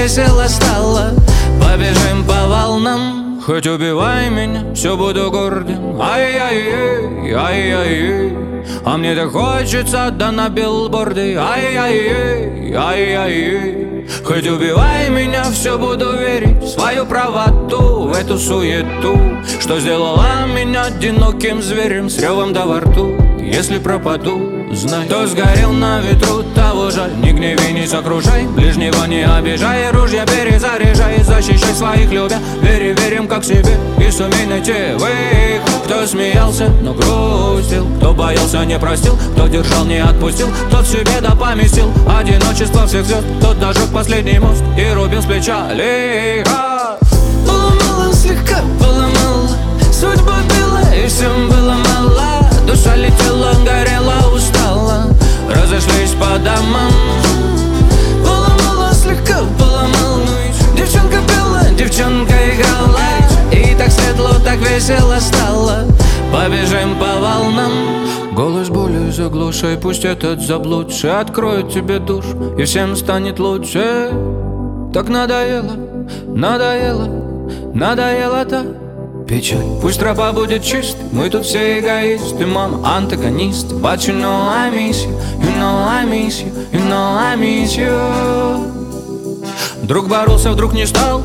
весело стало. Побежим по волнам. Хоть убивай меня, все буду гордым. Ай-яй-яй, ай-яй-яй. А мне так хочется, да на билборды. Ай-яй-яй, ай-яй-яй. Хоть убивай меня, все буду верить в свою правоту, в эту суету, что сделала меня одиноким зверем с ревом да во рту. Если пропаду, знай, кто сгорел на ветру, того жаль. Не гневи, не сокрушай, ближнего не обижай. Ружья перезаряжай, защищай своих любя. Вери, верим как себе и сумей найти выход. Кто смеялся, но грустил, кто боялся, не простил, кто держал, не отпустил, тот в себе да поместил одиночество всех звезд. Тот дожег последний мост и рубил с плеча лихо. Было мало, слегка было мало, судьба била и всем было мало. Душа летела, горела, устала, разошлись по домам. Было мало, слегка было мало. Девчонка пела, девчонка играла, и так светло, так весело стало. Побежим по волнам. Голос боли заглушай, пусть этот заблудший откроет тебе душу, и всем станет лучше. Так надоело, надоело, надоело-то печаль. Пусть тропа будет чистой, мы тут все эгоисты. Мама антагонист, but you know I miss you, you know I miss you, you know I miss you. Друг боролся, вдруг не стал,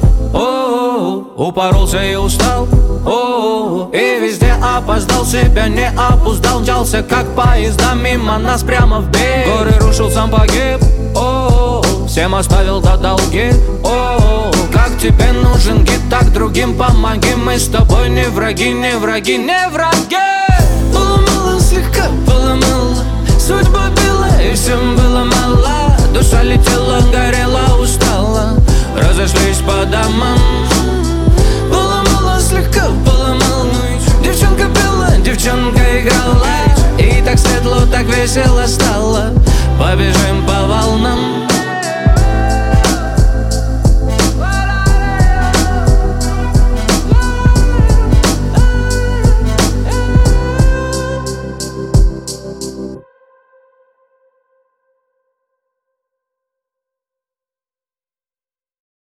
о-о-о, упоролся и устал, о-о-о, и везде опоздал, себя не опуздал. Мчался как поезда мимо нас прямо в бег. Горы рушил, сам погиб, о-о-о, всем оставил до долги, о-о-о. Как тебе нужен гид, так другим помоги. Мы с тобой не враги, не враги, не враги. Было мало, слегка было мало, судьба била и всем было мало. Душа летела, горела, устала, разошлись по домам. Было мало, слегка было мало. Девчонка пела, девчонка играла, и так светло, так весело стало. Побежим по волнам.